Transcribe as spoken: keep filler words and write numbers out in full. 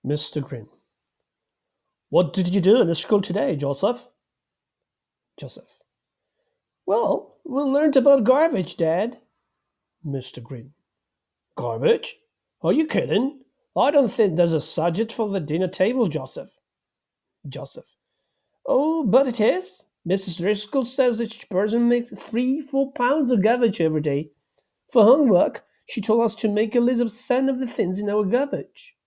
Mister Green. What did you do in the school today, Joseph? Joseph. Well, we learned about garbage, Dad. Mister Green. Garbage? Are you kidding? I don't think there's a subject for the dinner table, Joseph. Joseph. Oh, but it is. Missus Driscoll says each person makes three, four pounds of garbage every day. For homework, she told us to make a list of seven of the things in our garbage.